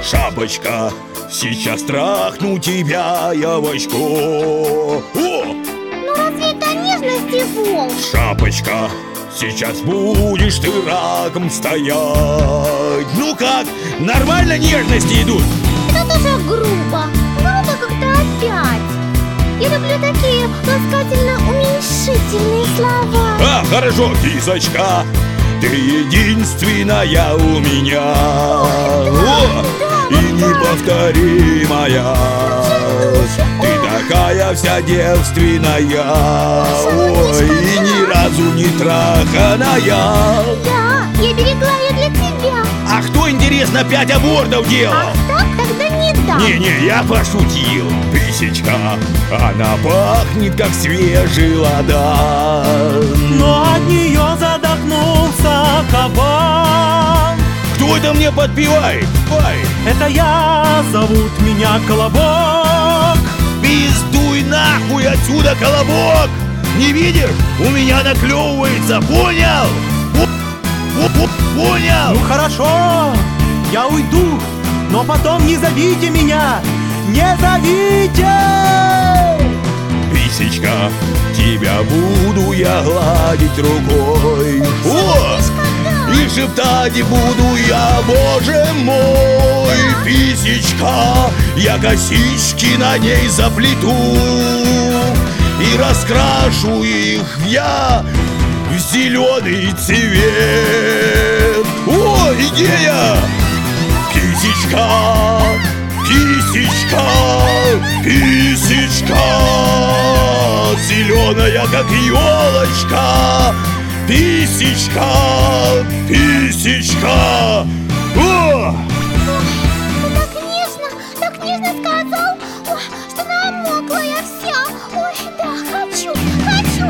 Шапочка, сейчас трахну тебя я в очко. О! Ну разве это нежность и волк? Шапочка, сейчас будешь ты раком стоять. Ну как, нормально нежности идут? Это тоже грубо. Грубо как-то опять. Я люблю такие ласкательно-уменьшительные слова. А, хорошо, кисочка, ты единственная у меня. О, и неповторимая. Ты такая вся девственная. Ой, и ни разу не траханая. Да, я берегла ее для тебя. А кто, интересно, 5 абортов делал? Ах так, тогда не дам. Не-не, я пошутил. Писечка, она пахнет, как свежий ладан. Но от нее задохнулся кабан. Кто это мне подпевает? Ой, Это я, зовут меня Колобок. пиздуй нахуй отсюда, Колобок! Не видишь? У меня наклевывается, понял? Понял? Ну хорошо, я уйду, но потом не зовите меня. Не зовите! Писечка, тебя буду я гладить рукой. О! И шептать буду я, боже мой. Писечка, я косички на ней заплету и раскрашу их я в зеленый цвет. О, идея! Писечка, писечка, писечка, зеленая, как елочка. Писечка, писечка. О! Ты так нежно сказал, ой, что намокла я вся. Ой, да, хочу, да, хочу.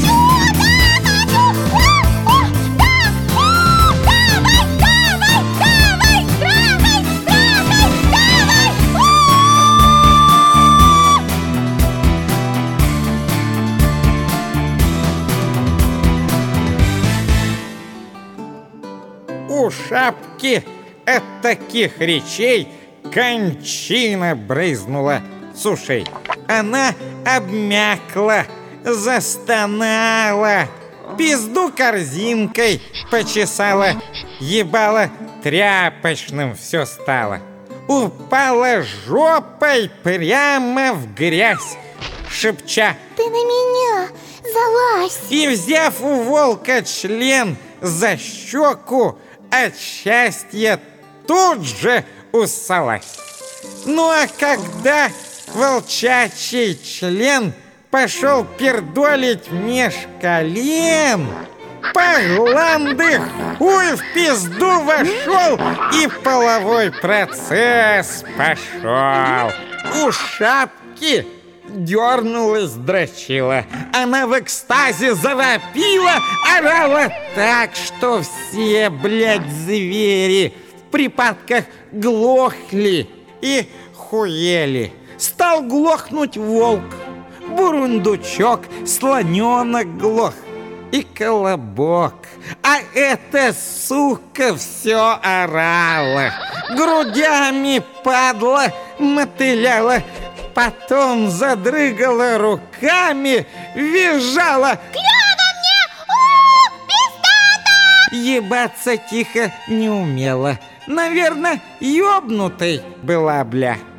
У шапки от таких речей кончина брызнула с ушей. Она обмякла, застонала, пизду корзинкой почесала, ебала тряпочным все стало. Упала жопой прямо в грязь, шепча: Ты на меня залазь. и, взяв у волка член за щеку, от счастья тут же уссалась. Ну а когда волчачий член пошел пердолить меж колен, по гланды хуй в пизду вошел, и половой процесс пошел. У шапки дернулась, дрочила. Она в экстазе завопила, орала так, что все, блядь, звери в припадках глохли и хуели. Стал глохнуть волк, бурундучок, слоненок глох и Колобок. А эта сука все орала, грудями падла, мотыляла, потом задрыгала руками, визжала: Клёво мне! Пиздата! ебаться тихо не умела. Наверное, ёбнутой была, бля.